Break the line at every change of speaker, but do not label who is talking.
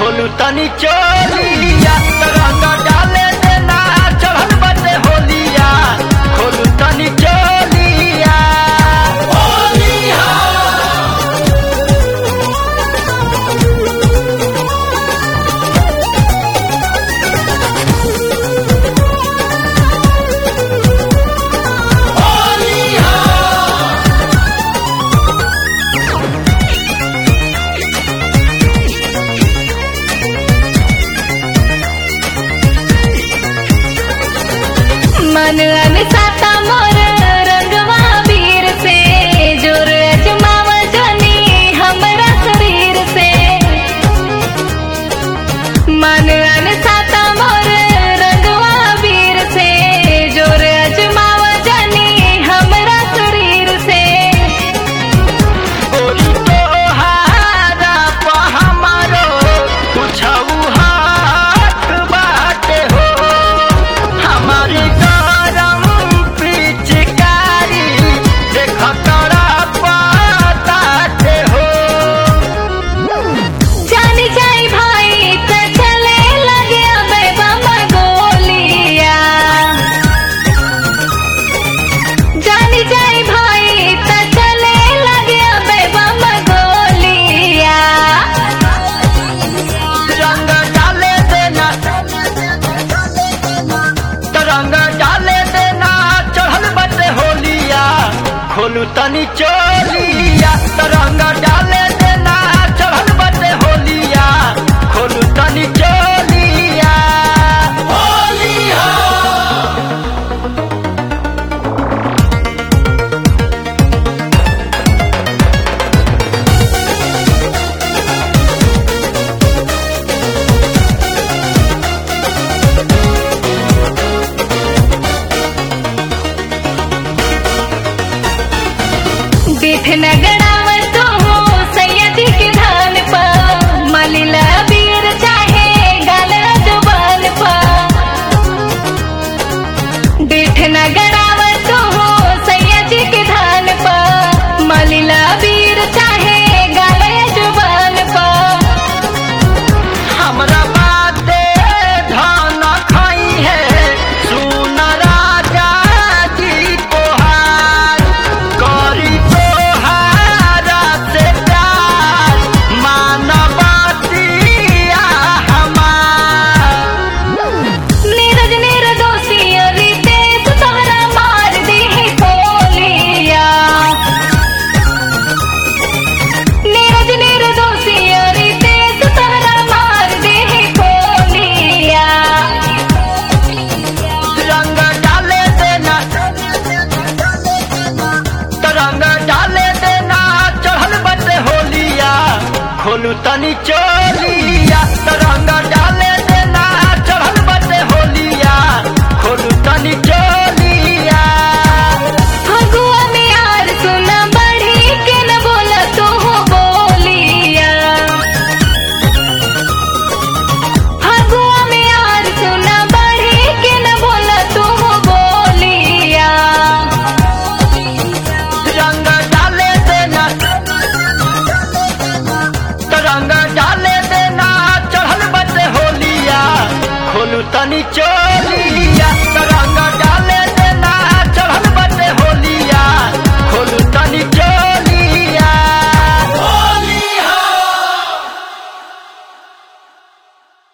खोलू तनी चोलिया रंग डाले देना चढ़ल बटे होलिया खोलू तनी चोलिया
मन अनसाता मोर रंगवा वीर से जोर अजमाव जानी हमरा शरीर से मन अनसाता मोर रंगवा वीर से जोर अजमाव जानी हमरा शरीर से
गोरी तोहारा पा हमारो कुछऊ हाथ बाटे हो हमारी गरम पिचकारी देख तोरा पाताटे हो
जानी जाई भाई त चले लगे अबे बम गोलिया जानी जाई भाई त चले लगे अबे बम गोलिया
रंग डाले देना रंग डाले देना चढ़ल बटे होलिया खोलू तनी चोलिया रंग डाले देना चढ़ल बटे होलिया खोलू तनी चोलिया
बिठ नगड़ावत हो सैयदी के धान पा मलिला बीर चाहे गाल जुबान पा बिठ नगड़ावत हो सैयदी के धान पा मलिला बीर चाहे गाल जुबान पा
हमरा बाते धान खाई है सुन राजा जी तोहार करी तोहारा से प्यार मानवतिया हमार
नीरज निर्दोषी रीते तू तोहरा मार दी बोलिया नीरज निर्दोषी रीते तू तोहरा मार दी बोलिया
रंग डाले देना रंग डाले देना चढ़ल बटे होलिया खोलू तनी चोलिया रंग